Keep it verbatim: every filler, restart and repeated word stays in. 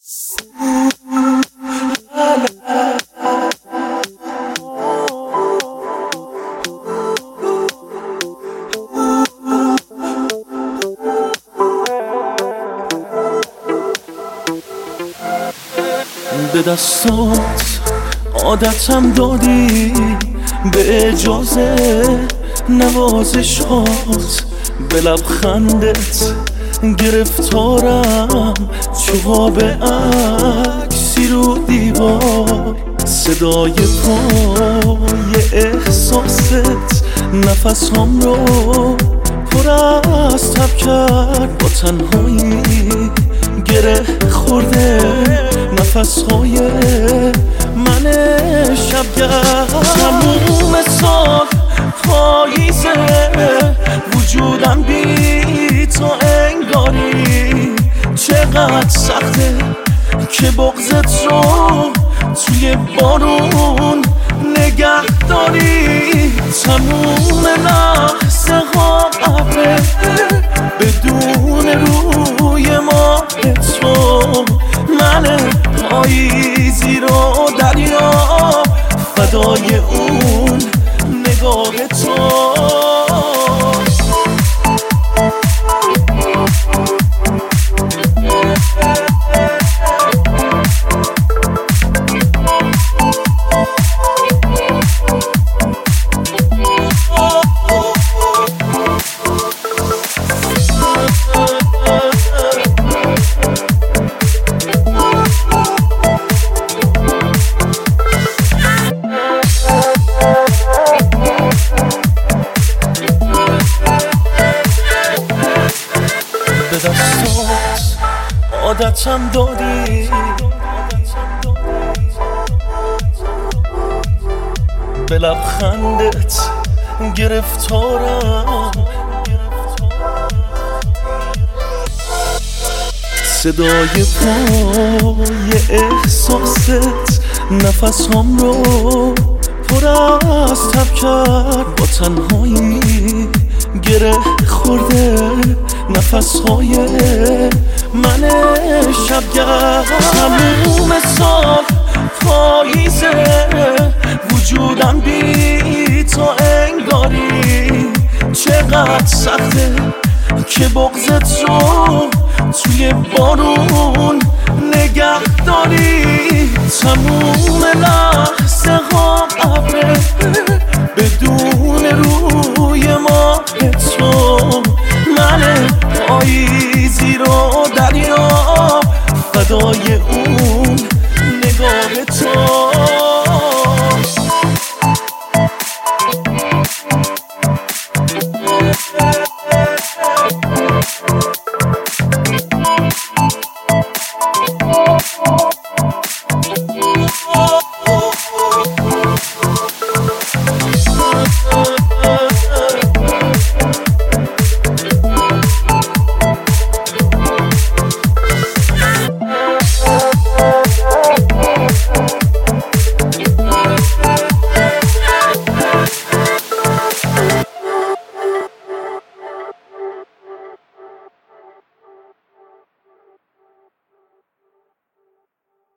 به دستات عادتم دادی، به اجازه نوازشات، به لبخندت گرفتارم، چوب عکسی رو دیوار، صدای پای احساست نفسام رو پر از تب کرد، با تنهایی گره خورده نفسهای من شبگرد. تموم سال پاییزه، وجودم بی تو انگاری، چقدر سخته که بغضت رو توی بارون نگه داری. تموم لحظه ها قبله بدون روی ماه تو، من پاییزی رو دریا فدای اون نگاه تو. به دستات عادتم دادی، به لبخندت گرفتارم، صدای پای احساست نفسام رو پر از تب کرد، با تنهایی گره خورده نفسهای من شبگرد. تموم سال پاییزه، وجودم بی تو انگاری، چقدر سخته که بغضت رو توی بارون نگه داری. تموم لحظه ها قبله بدون روی ماه تو، من پاییز